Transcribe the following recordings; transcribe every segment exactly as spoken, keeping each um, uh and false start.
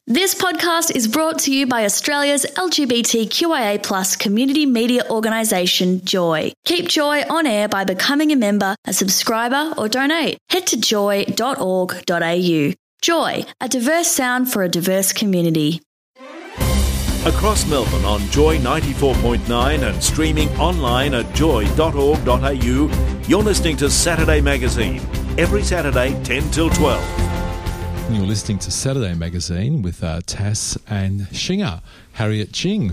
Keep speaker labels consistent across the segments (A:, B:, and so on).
A: This podcast is brought to you by Australia's L G B T Q I A plus community media organisation, Joy. Keep Joy on air by becoming a member, a subscriber or donate. Head to joy dot org dot a u. Joy, a diverse sound for a diverse community.
B: Across Melbourne on Joy ninety-four point nine and streaming online at joy dot org dot a u, you're listening to Saturday Magazine, every Saturday ten till twelve.
C: You're listening to Saturday Magazine with uh, Tass and Shinger, Harriet Ching.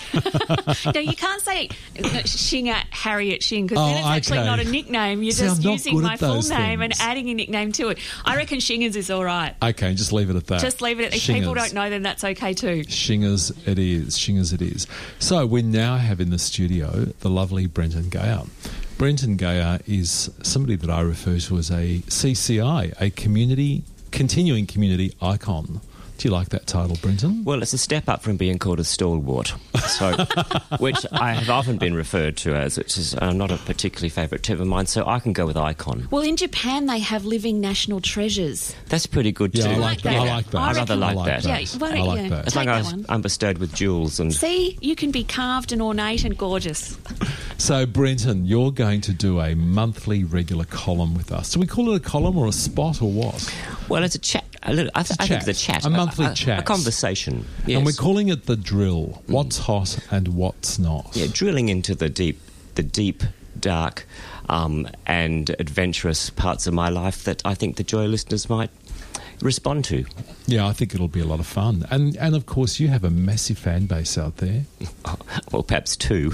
D: No, you can't say Shinger Harriet Ching because
C: Oh,
D: then it's actually
C: okay.
D: not a nickname. You're
C: See,
D: just
C: I'm not
D: using
C: good
D: my
C: at
D: full
C: those
D: name and
C: things.
D: adding a nickname to it. I reckon Shingers is all right.
C: Okay, just leave it at that.
D: Just leave it. If
C: Shingers.
D: people don't know, then that's okay too.
C: Shingers it is. Shingers it is. So we now have in the studio the lovely Brenton Gayer. Brenton Gayer is somebody that I refer to as a C C I, a community, continuing community icon. Do you like that title, Brenton?
E: Well, it's a step up from being called a stalwart, so which I have often been referred to as, which is uh, not a particularly favourite term of mine, so I can go with icon.
D: Well, in Japan, they have living national treasures.
E: That's pretty good
C: Yeah,
E: too.
C: I
D: like
C: like that.
D: that.
C: I like that.
D: I
E: I rather
D: reckon-
E: like
C: I like
E: that.
C: that.
D: Yeah, why
C: I
D: don't
C: like
D: you
C: that.
E: As
D: take
E: long as
D: that
E: I was,
D: one?
E: I'm bestowed with jewels and...
D: See, you can be carved and ornate and gorgeous.
C: So, Brenton, you're going to do a monthly regular column with us. Do we call it a column or a spot or what?
E: Well, it's a chat. A little, I, th-
C: a
E: I think
C: chat.
E: it's a chat.
C: A monthly
E: a,
C: chat.
E: A conversation. Yes.
C: And we're calling it the drill. What's hot and what's not.
E: Yeah, drilling into the deep, the deep, dark um, and adventurous parts of my life that I think the Joy listeners might respond to.
C: Yeah, I think it'll be a lot of fun. And, and of course, you have a massive fan base out there.
E: Well, perhaps two.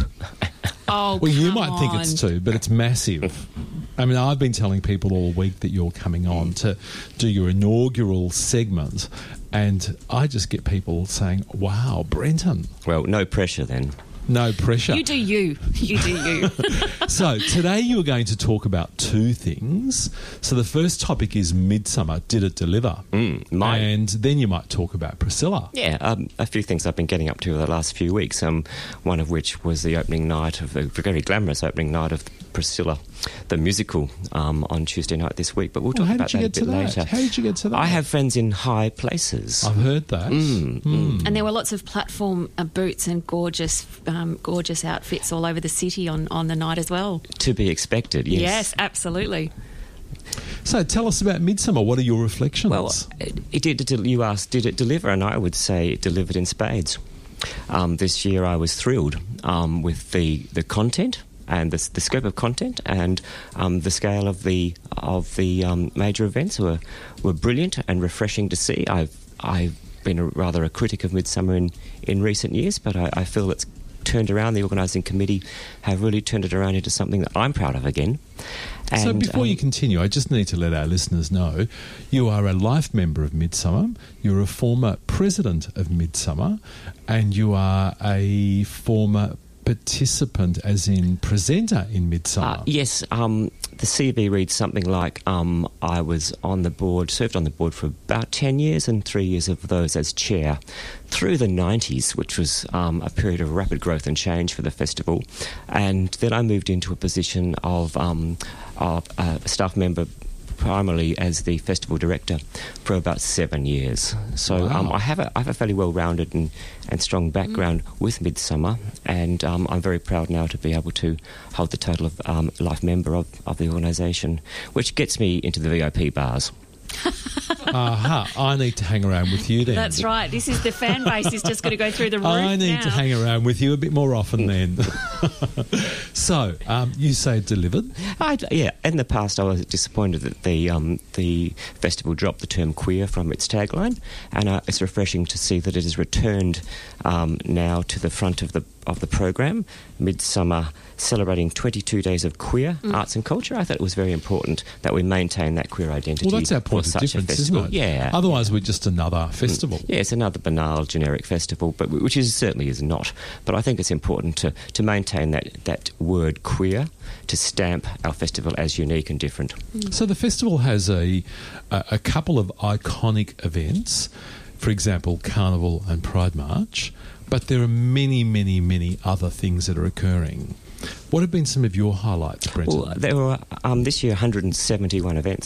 D: Oh,
C: Well, you
D: come
C: might think it's
D: on.
C: two, but it's massive. I mean, I've been telling people all week that you're coming on to do your inaugural segment, and I just get people saying, wow, Brenton.
E: Well, no pressure then.
C: No pressure.
D: You do you. You do you.
C: So today you are going to talk about two things. So the first topic is Midsummer. Did it deliver?
E: Mm, my-
C: And then you might talk about Priscilla.
E: Yeah, um, a few things I've been getting up to the last few weeks, um, one of which was the opening night of the very glamorous opening night of Priscilla, the musical, um, on Tuesday night this week. But we'll
C: Well,
E: talk
C: how
E: about
C: did you
E: that a
C: get to
E: bit
C: that?
E: later.
C: How did you get to that?
E: I have friends in high places.
C: I've heard that.
E: Mm, mm.
D: And there were lots of platform uh, boots and gorgeous, um, gorgeous outfits all over the city on, on the night as well.
E: To be expected, yes.
D: Yes, absolutely.
C: So tell us about Midsummer. What are your reflections?
E: Well, it, it did. It, you asked, did it deliver? And I would say it delivered in spades. Um, this year, I was thrilled um, with the the content and the, the scope of content and um, the scale of the of the um, major events were were brilliant and refreshing to see. I've I've been a, rather a critic of Midsummer in, in recent years, but I, I feel it's turned around. The organising committee have really turned it around into something that I'm proud of again.
C: So
E: And,
C: before
E: um,
C: you continue, I just need to let our listeners know you are a life member of Midsummer, you're a former president of Midsummer, and you are a former participant, as in presenter in Midsummer.
E: Uh, yes, um, the C V reads something like um, I was on the board, served on the board for about ten years and three years of those as chair through the nineties, which was um, a period of rapid growth and change for the festival. And then I moved into a position of, um, of uh, a staff member primarily as the festival director for about seven years. So
C: Wow.
E: um, I have a I have a fairly well-rounded and, and strong background with Midsummer, and um, I'm very proud now to be able to hold the title of um, life member of, of the organisation, which gets me into the V I P bars.
C: Aha, I need to hang around with you then.
D: That's right. This is the fan base is just going to go through the roof
C: I need
D: now.
C: to hang around with you a bit more often then. So, um, you say it delivered?
E: I, yeah, in the past I was disappointed that the um, the festival dropped the term queer from its tagline, and uh, it's refreshing to see that it has returned um, now to the front of the of the program. Midsummer celebrating twenty-two days of queer
D: Mm.
E: arts and culture. I thought it was very important that we maintain that queer identity.
C: Well, that's our
E: for
C: point of
E: such
C: difference,
E: a
C: isn't
E: festival.
C: it?
E: Yeah.
C: Otherwise, we're just another festival.
E: Yeah, it's another banal, generic festival, but which is certainly is not. But I think it's important to, to maintain that, that word queer, to stamp our festival as unique and different.
C: So the festival has a, a a couple of iconic events, for example, Carnival and Pride March, but there are many, many, many other things that are occurring. What have been some of your highlights, Brenton?
E: Well, there were um, this year one hundred seventy-one events.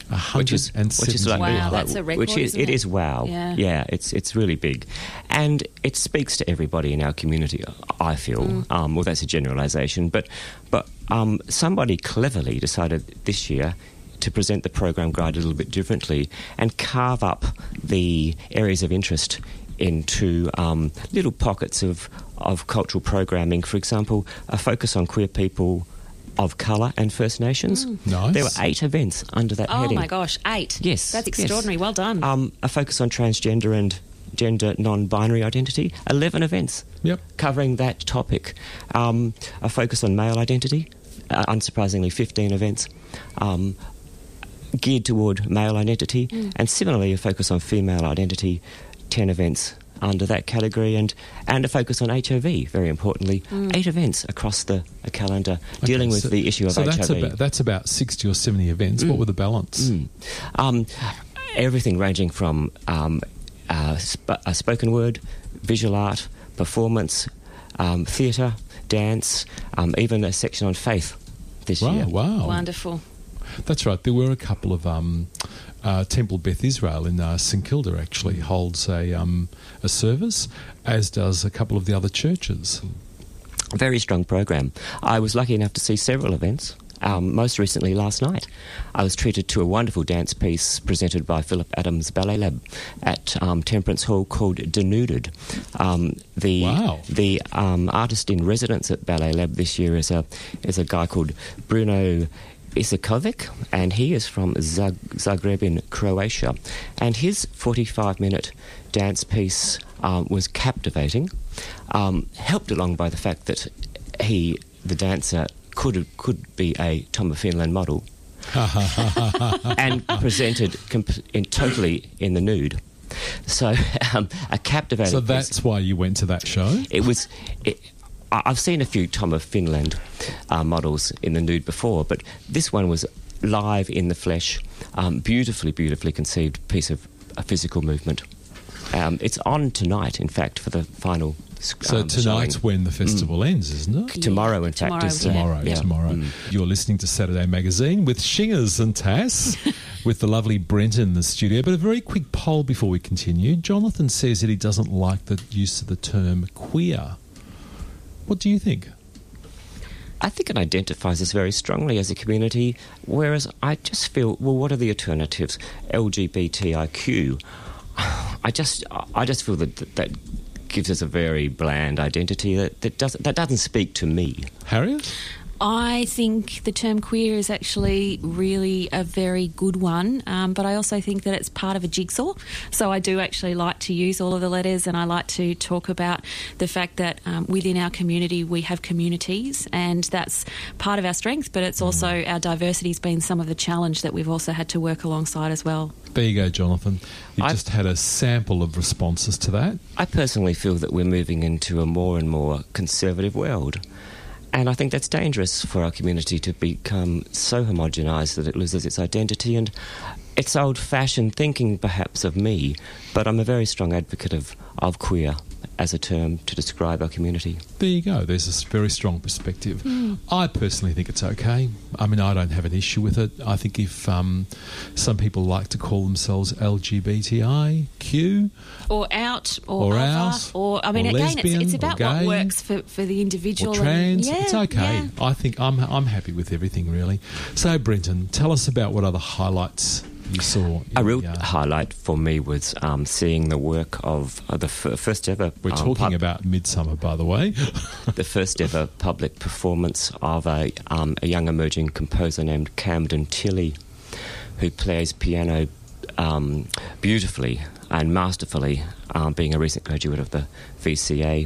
E: which is which is like,
D: Wow,
E: like-
D: that's a record,
E: which is
D: isn't
E: it
D: it?
E: is wow.
D: Yeah.
E: it's it's really big, and it speaks to everybody in our community. I feel,
D: Mm.
E: um, well, that's a generalisation, but but um, somebody cleverly decided this year to present the program guide a little bit differently and carve up the areas of interest into um, little pockets of, of cultural programming. For example, a focus on queer people of colour and First Nations.
C: Nice.
E: There were eight events under that
D: Oh
E: heading.
D: my gosh, eight.
E: Yes.
D: That's
E: yes.
D: extraordinary. Well done.
E: Um, a focus on transgender and gender non-binary identity. eleven events
C: Yep.
E: covering that topic. Um, a focus on male identity. Uh, unsurprisingly, fifteen events. Um, geared toward male identity,
D: Mm.
E: and similarly a focus on female identity, ten events under that category, and, and a focus on H I V, very importantly,
D: Mm.
E: eight events across the a calendar dealing
C: Okay,
E: with
C: so-
E: the issue of
C: so
E: H I V.
C: that's about, that's about sixty or seventy events. What were the balance?
E: Mm. Um, everything ranging from um, uh, sp- uh, spoken word, visual art, performance, um, theatre, dance, um, even a section on faith this
C: Wow,
E: year.
C: wow.
D: Wonderful.
C: That's right. There were a couple of um, uh, Temple Beth Israel in uh, St Kilda actually holds a um, a service, as does a couple of the other churches.
E: Very strong program. I was lucky enough to see several events. Um, most recently, last night, I was treated to a wonderful dance piece presented by Philip Adams Ballet Lab at um, Temperance Hall called Denuded. Um, the
C: Wow.
E: the um, artist in residence at Ballet Lab this year is a is a guy called Bruno Isakovic, and he is from Zag- Zagreb in Croatia. And his forty-five minute dance piece um, was captivating, um, helped along by the fact that he, the dancer, could could be a Tom of Finland model, and presented comp- in, totally in the nude. So um, a captivating.
C: So
E: piece.
C: that's why you went to that show?
E: It was. It, I- I've seen a few Tom of Finland uh, models in the nude before, but this one was live in the flesh, um, beautifully, beautifully conceived piece of a physical movement. Um, it's on tonight, in fact, for the final.
C: So
E: um,
C: tonight's
E: showing.
C: when the festival ends, isn't it?
E: Tomorrow, in fact,
D: Tomorrow,
E: is
D: yeah.
C: Tomorrow,
D: Yeah.
C: tomorrow. You're listening to Saturday Magazine with Shingers and Tass, with the lovely Brent in the studio. But a very quick poll before we continue. Jonathan says that he doesn't like the use of the term queer. What do you think?
E: I think it identifies us very strongly as a community, whereas I just feel, well, what are the alternatives? L G B T I Q. I just, I just feel that that, that gives us a very bland identity that, that doesn't that doesn't speak to me.
C: Harriet?
D: I think the term queer is actually really a very good one, um, but I also think that it's part of a jigsaw. So I do actually like to use all of the letters, and I like to talk about the fact that um, within our community we have communities, and that's part of our strength, but it's also our diversity's been some of the challenge that we've also had to work alongside as well.
C: There you go, Jonathan. You
E: I-
C: just had a sample of responses to that.
E: I personally feel that we're moving into a more and more conservative world. And I think that's dangerous for our community to become so homogenised that it loses its identity. And it's old-fashioned thinking, perhaps, of me, but I'm a very strong advocate of, of queer as a term to describe our community.
C: There you go. There's a very strong perspective. I personally think it's okay. I mean, I don't have an issue with it. I think if um, some people like to call themselves L G B T I Q,
D: Or out, or,
C: Or
D: other,
C: out,
D: or I mean,
C: or
D: again,
C: lesbian,
D: it's, it's
C: or
D: about
C: gay,
D: what works for, for the individual.
C: or
D: and-
C: trans,
D: yeah,
C: it's okay.
D: yeah.
C: I think I'm I'm happy with everything, really. So, Brenton, tell us about what other highlights you saw. in
E: A real
C: the, uh,
E: highlight for me was um, seeing the work of uh, the f- first ever...
C: We're
E: um,
C: talking
E: pub-
C: about Midsummer, by the way.
E: the first ever public performance of a, um, a young emerging composer named Camden Tilley, who plays piano um, beautifully and masterfully, um, being a recent graduate of the V C A.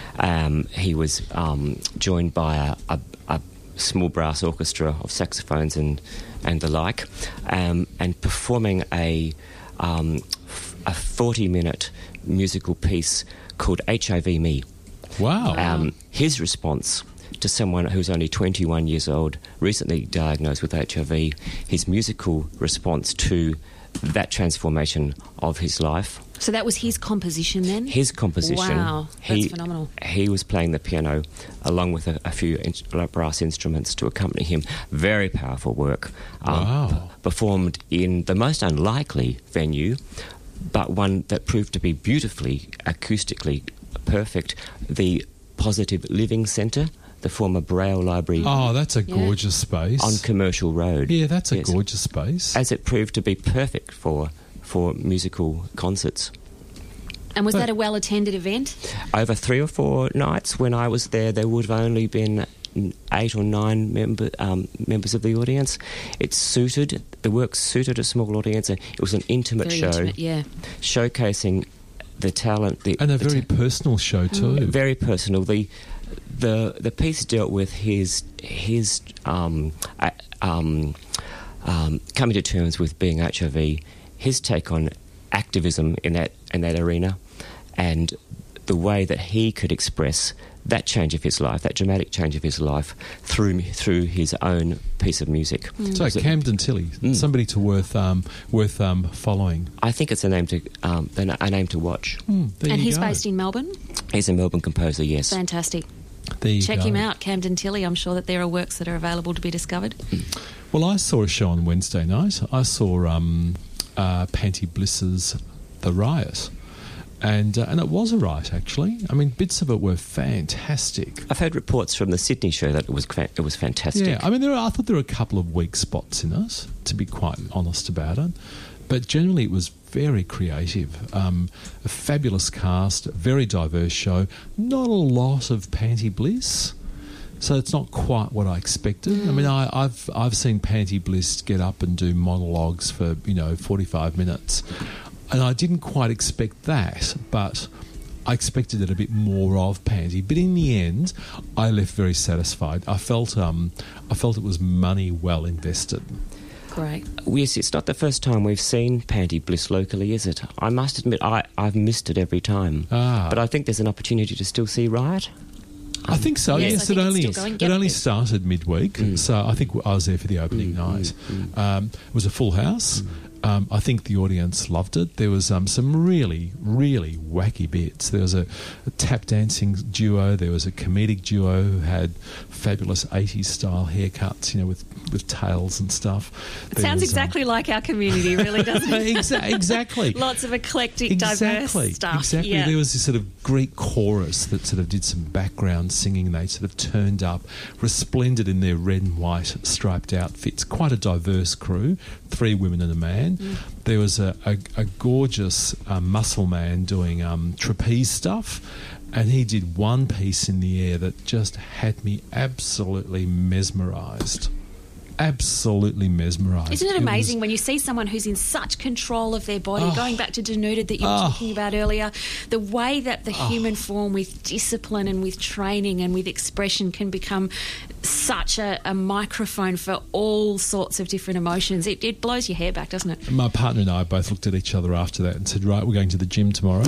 E: Um, he was um, joined by a, a, a small brass orchestra of saxophones and, and the like, um, and performing a, um, f- a forty-minute musical piece called H I V Me.
C: Wow.
E: Um, his response to someone who's only twenty-one years old, recently diagnosed with H I V, his musical response to that transformation of his life
D: So that was his composition then?
E: His composition.
D: Wow, that's
E: he,
D: phenomenal.
E: He was playing the piano along with a, a few in, brass instruments to accompany him. Very powerful work. Um,
C: Wow.
E: Performed in the most unlikely venue, but one that proved to be beautifully, acoustically perfect, the Positive Living Centre, the former Braille Library
C: Oh, that's a
D: Yeah.
C: gorgeous space.
E: on Commercial Road.
C: Yeah, that's a
E: Yes.
C: gorgeous space.
E: As it proved to be perfect for for musical concerts.
D: And was
C: But-
D: that a well-attended event?
E: Over three or four nights when I was there, there would have only been eight or nine member, um, members of the audience. It suited, the work suited a small audience. It was an intimate
D: Very
E: show,
D: intimate, yeah.
E: showcasing the talent. The,
C: and a
E: the
C: very
E: ta-
C: personal show too.
E: very personal. The the the piece dealt with his his um, uh, um, um, coming to terms with being H I V, his take on activism in that in that arena, and the way that he could express that change of his life, that dramatic change of his life, through through his own piece of music.
C: So Camden Tilly,
E: Mm.
C: somebody to worth um, worth um, following.
E: I think it's a name to um, a name to watch.
C: Mm, there
D: And
C: you
D: he's
C: go.
D: based in Melbourne?
E: He's a Melbourne composer, yes.
D: Fantastic.
C: There you
D: Check
C: go.
D: him out, Camden Tilly. I'm sure that there are works that are available to be discovered.
C: Well, I saw a show on Wednesday night. I saw um, uh, Panty Bliss's The Riot. And uh, and it was a riot, actually. I mean, bits of it were fantastic.
E: I've heard reports from the Sydney show that it was fa- it was fantastic.
C: Yeah, I mean, there are, I thought there were a couple of weak spots in it, to be quite honest about it. But generally, it was very creative. Um, a fabulous cast, a very diverse show. Not a lot of Panty Bliss. So it's not quite what I expected. I mean, I, I've I've seen Panty Bliss get up and do monologues for, you know, forty-five minutes. And I didn't quite expect that, but I expected it a bit more of Panty. But in the end, I left very satisfied. I felt um, I felt it was money well invested.
D: Great.
E: Yes, it's not the first time we've seen Panty Bliss locally, is it? I must admit, I, I've missed it every time.
C: Ah.
E: But I think there's an opportunity to still see Riot.
C: I think so.
D: Yes,
C: Yes,
D: I
C: it
D: think it's
C: only
D: still going.
C: it
D: Yep.
C: only started midweek, so I think I was there for the opening night. Um, it was a full house. Um, I think the audience loved it. There was um, some really, really wacky bits. There was a, a tap dancing duo. There was a comedic duo who had fabulous eighties style haircuts, you know, with, with tails and stuff.
D: It
C: There
D: sounds
C: was, um,
D: exactly like our community, really, doesn't it?
C: Exa- exactly.
D: Lots of eclectic,
C: Exactly,
D: diverse stuff.
C: exactly.
D: Yeah.
C: There was this sort of Greek chorus that sort of did some background singing. They sort of turned up, resplendent in their red and white striped outfits. Quite a diverse crew, three women and a man.
D: Mm.
C: There was a, a, a gorgeous uh, muscle man doing um, trapeze stuff, and he did one piece in the air that just had me absolutely mesmerised. Absolutely mesmerised.
D: Isn't it
C: was-
D: amazing when you see someone who's in such control of their body,
C: Oh.
D: going back to denuded that you were
C: Oh.
D: talking about earlier, the way that the human form with discipline and with training and with expression can become such a, a microphone for all sorts of different emotions. It, it blows your hair back, doesn't it?
C: My partner and I both looked at each other after that and said, right, we're going to the gym tomorrow.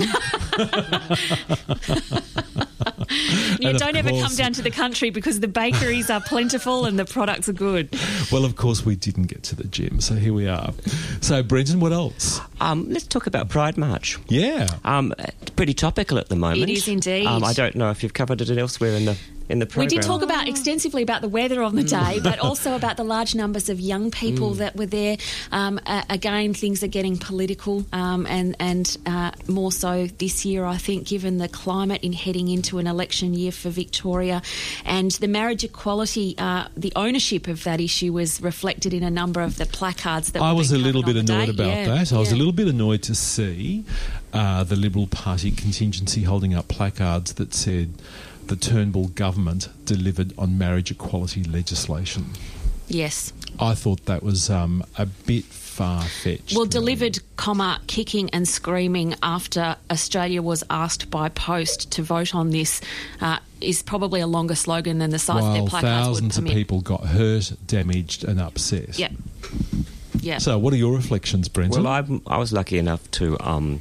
D: You
C: And of
D: don't ever come
C: course-
D: down to the country because the bakeries are plentiful and the products are good.
C: Well, of course, we didn't get to the gym, so here we are. So, Brenton, what else?
E: Um, let's talk about Pride March.
C: Yeah.
E: Um, it's pretty topical at the moment.
D: It is indeed.
E: Um, I don't know if you've covered it elsewhere in the in the
D: We
E: program.
D: did talk about extensively about the weather on the day, but also about the large numbers of young people that were there. Um, uh, again, things are getting political, um, and and uh, more so this year, I think, given the climate in heading into an election year for Victoria, and the marriage equality, uh, the ownership of that issue was reflected in a number of the placards that
C: I
D: were
C: was a
D: being
C: little
D: covered
C: bit
D: on the
C: annoyed
D: day.
C: about
D: Yeah,
C: that. I was a
D: yeah.
C: little bit annoyed to see uh, the Liberal Party contingency holding up placards that said the Turnbull government delivered on marriage equality legislation.
D: Yes.
C: I thought that was um, a bit far-fetched.
D: Well,
C: really.
D: delivered, comma, kicking and screaming after Australia was asked by post to vote on this uh, is probably a longer slogan than the size of their
C: While
D: placards would
C: thousands of
D: permit.
C: people got hurt, damaged and upset.
D: Yeah. Yeah.
C: So what are your reflections, Brenton?
E: Well, I, I was lucky enough to um,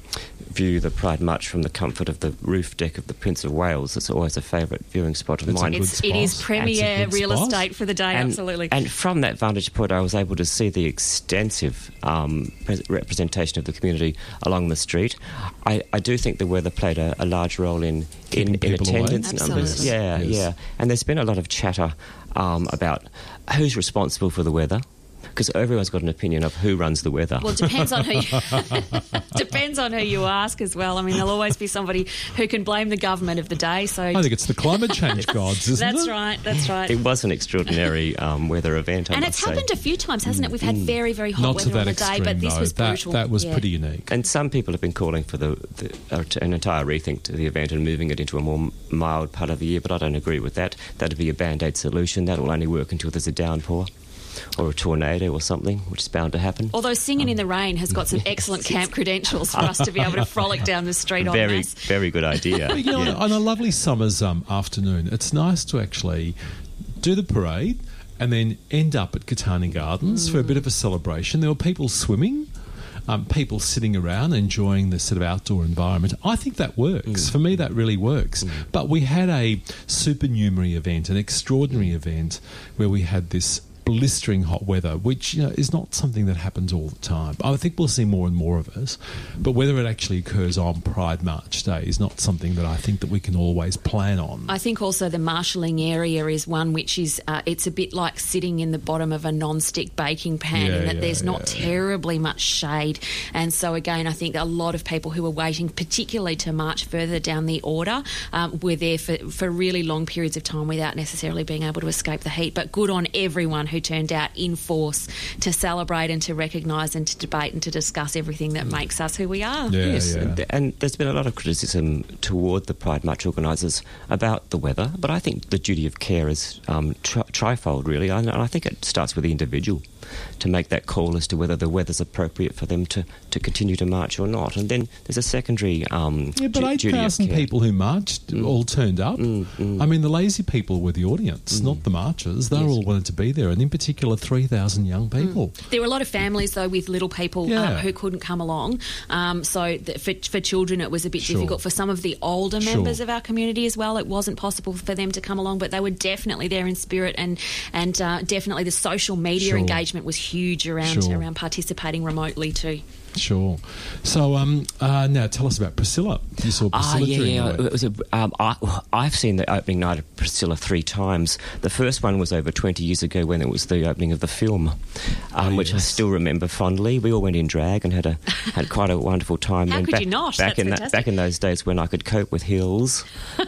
E: view the Pride March from the comfort of the roof deck of the Prince of Wales. It's always a favourite viewing spot of
C: It's a
E: mine.
C: good
D: It's, it is
C: spot.
D: premier
C: That's a good
D: real
C: spot.
D: estate for the day,
E: and,
D: absolutely.
E: And from that vantage point, I was able to see the extensive um, pre- representation of the community along the street. I, I do think the weather played a, a large role in in,
C: Keeping
E: in
C: people away.
E: attendance numbers.
D: Absolutely.
E: Yeah,
C: Yes.
E: yeah. And there's been a lot of chatter um, about who's responsible for the weather, because everyone's got an opinion of who runs the weather.
D: Well, it depends on who you, depends on who you ask as well. I mean, there'll always be somebody who can blame the government of the day. So
C: I think it's the climate change gods, isn't
D: that's
C: it?
D: right. That's right.
E: It was an extraordinary um, weather event, I
D: And
E: must
D: it's
E: say.
D: happened a few times, hasn't it? We've had very, very hot
C: Not
D: weather
C: to that
D: on the
C: extreme,
D: day, but this
C: though.
D: was
C: that,
D: brutal.
C: that was
D: Yeah.
C: pretty unique.
E: And some people have been calling for the, the uh, to an entire rethink to the event and moving it into a more mild part of the year, but I don't agree with that. That'd be a band-aid solution. That will only work until there's a downpour or a tornado or something, which is bound to happen.
D: Although Singing in the Rain has got some excellent camp credentials for us to be able to frolic down the street on
E: Very,
D: mass.
E: very good idea.
C: But, you know,
E: Yeah.
C: on a lovely summer's um, afternoon, it's nice to actually do the parade and then end up at Catani Gardens for a bit of a celebration. There were people swimming, um, people sitting around enjoying the sort of outdoor environment. I think that works. For me, that really works. But we had a supernumerary event, an extraordinary event, where we had this blistering hot weather, which, you know, is not something that happens all the time. I think we'll see more and more of it, but whether it actually occurs on Pride March Day is not something that I think that we can always plan on.
D: I think also the marshalling area is one which is, uh, it's a bit like sitting in the bottom of a non-stick baking pan
C: Yeah,
D: in that
C: yeah,
D: there's not
C: yeah.
D: terribly much shade. And so, again, I think a lot of people who were waiting, particularly to march further down the order, um, were there for, for really long periods of time without necessarily being able to escape the heat. But good on everyone who turned out in force to celebrate and to recognise and to debate and to discuss everything that makes us who we are.
C: Yeah,
E: Yes,
C: yeah.
E: and, and there's been a lot of criticism toward the Pride March organisers about the weather, but I think the duty of care is um, tri- trifold, really, and I think it starts with the individual to make that call as to whether the weather's appropriate for them to, to continue to march or not. And then there's a secondary um,
C: Yeah, but
E: du-
C: eight
E: duty of
C: thousand
E: care.
C: people who marched all turned up.
E: Mm, mm.
C: I mean, the lazy people were the audience, not the marchers. They
E: Yes.
C: all wanted to be there, and in particular, three thousand young people.
D: There were a lot of families, though, with little people
C: Yeah.
D: um, who couldn't come along. Um, so th- for, for children, it was a bit
C: Sure.
D: difficult. For some of the older
C: Sure.
D: members of our community as well, it wasn't possible for them to come along, but they were definitely there in spirit, and and uh, definitely the social media
C: Sure.
D: engagement was huge around
C: Sure.
D: around participating remotely too.
C: Sure. So um, uh, now tell us about Priscilla. You saw
E: Ah,
C: Priscilla
E: yeah,
C: during
E: yeah.
C: the
E: It was a, um, I, I've seen the opening night of Priscilla three times. The first one was over twenty years ago when it was the opening of the film, um,
C: Oh,
E: which I
C: yes.
E: still remember fondly. We all went in drag and had a had quite a wonderful time.
D: How
E: And
D: could
E: back,
D: you not?
E: Back
D: That's
E: in that,
D: fantastic.
E: back in those days when I could cope with heels,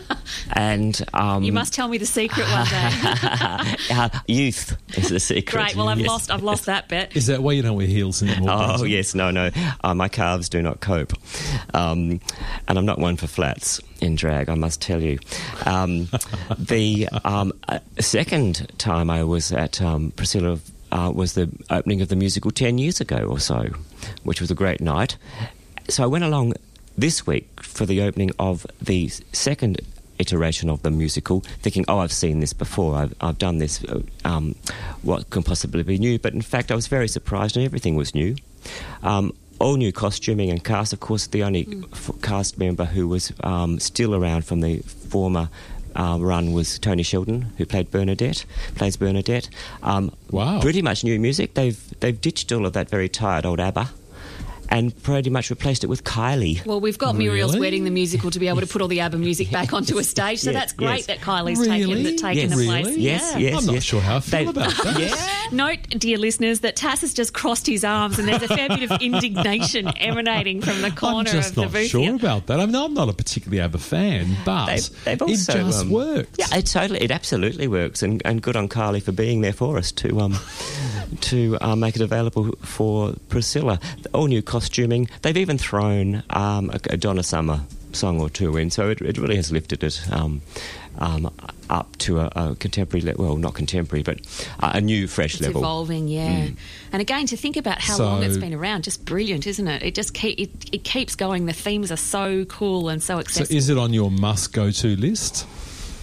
E: and um,
D: You must tell me the secret one day.
E: uh, youth is the secret.
D: Great. Well, I've
E: Yes.
D: lost. I've lost that bit.
C: Is that why you don't wear heels anymore?
E: Oh,
C: Bronson?
E: yes, no, no. Uh, my calves do not cope. Um, and I'm not one for flats in drag, I must tell you. Um, the um, uh, second time I was at um, Priscilla uh, was the opening of the musical ten years ago or so, which was a great night. So I went along this week for the opening of the second iteration of the musical, thinking, oh, I've seen this before, I've, I've done this, uh, um, what can possibly be new? But in fact, I was very surprised and everything was new. Um, all new costuming and cast. Of course, the only
D: Mm.
E: f- cast member who was um, still around from the former uh, run was Tony Sheldon, who played Bernadette, plays Bernadette. Um,
C: Wow.
E: Pretty much new music. They've, they've ditched all of that very tired old ABBA and pretty much replaced it with Kylie.
D: Well, we've got Muriel's
C: Really?
D: Wedding, the musical, to be able to put all the ABBA music back onto a stage. So
E: Yes,
D: that's great
E: yes.
D: that Kylie's
C: Really?
D: taken, taken
E: Yes.
D: the place.
C: Really?
E: Yes,
D: Yeah.
E: yes.
C: I'm not sure how I feel
E: They-
C: about that.
E: Yes.
D: Note, dear listeners, that Tass has just crossed his arms and there's a fair bit of indignation emanating from the
C: I'm
D: corner
C: just
D: of the
C: not
D: booth
C: sure
D: here.
C: about that. I mean, I'm not a particularly ABBA fan, but
E: They've, they've also,
C: it just
E: um,
C: works.
E: Yeah, it totally, it absolutely works, and, and good on Kylie for being there for us to um, to uh, make it available for Priscilla. All new costuming. They've even thrown um, a, a Donna Summer song or two in, so it, it really has lifted it um, um, up to a, a contemporary level. Well, not contemporary, but uh, a new, fresh
D: It's
E: level.
D: evolving, yeah. And again, to think about how
C: So-
D: long it's been around, just brilliant, isn't it? It just keep, it, it keeps going. The themes are so cool and so
C: So
D: accessible.
C: is it on your must-go-to list?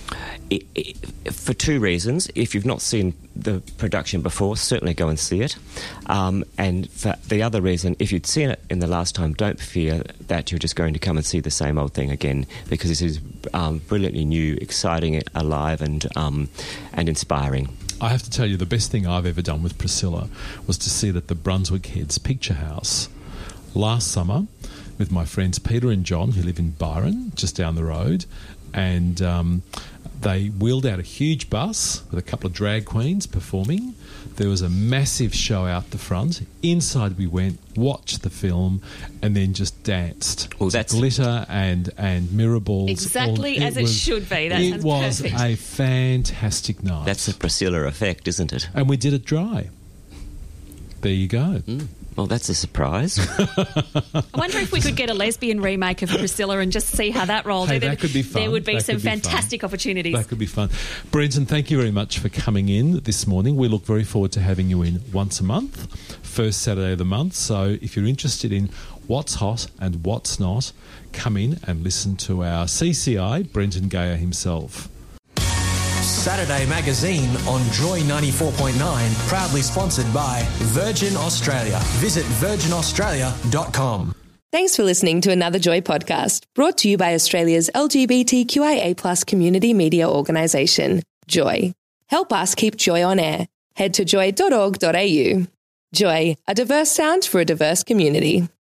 E: it, it, for two reasons. If you've not seen the production before, certainly go and see it. Um, and for the other reason, if you'd seen it in the last time, don't fear that you're just going to come and see the same old thing again, because this is um, brilliantly new, exciting, alive, and um, and inspiring.
C: I have to tell you, the best thing I've ever done with Priscilla was to see it at the Brunswick Heads Picture House last summer with my friends Peter and John, who live in Byron, just down the road, and um, they wheeled out a huge bus with a couple of drag queens performing. There was a massive show out the front. Inside we went, watched the film, and then just danced.
E: Well, that's
C: glitter and, and mirror balls.
D: Exactly
C: all,
D: as it
C: was,
D: should be. That
C: it
D: sounds
C: was
D: perfect.
C: a fantastic night.
E: That's the Priscilla effect, isn't it?
C: And we did it dry. There you go.
E: Mm. Well, that's a surprise.
D: I wonder if we could get a lesbian remake of Priscilla and just see how that rolled.
C: Hey,
D: there,
C: that could be fun.
D: There would be
C: That
D: some
C: could be fun.
D: fantastic opportunities.
C: That could be fun. Brenton, thank you very much for coming in this morning. We look very forward to having you in once a month, first Saturday of the month. So if you're interested in what's hot and what's not, come in and listen to our C C I, Brenton Gayer himself.
F: Saturday Magazine on Joy ninety-four point nine, proudly sponsored by Virgin Australia. Visit virgin australia dot com.
G: Thanks for listening to another Joy podcast, brought to you by Australia's L G B T Q I A plus community media organisation, Joy. Help us keep Joy on air. Head to joy dot org dot a u. Joy, a diverse sound for a diverse community.